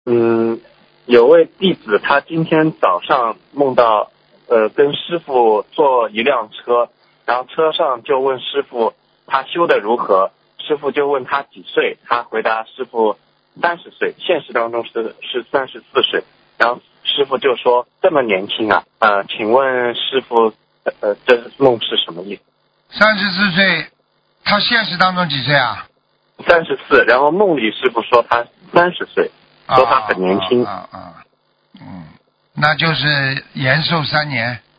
有位弟子他今天早上梦到跟师傅坐一辆车，然后车上就问师傅他修的如何，师傅就问他几岁，他回答师傅30岁，现实当中是34岁，然后师傅就说这么年轻啊，请问师傅这梦是什么意思 ？34岁，他现实当中几岁啊 ？34，然后梦里师傅说他30岁，说他很年轻。 那就是延寿3年。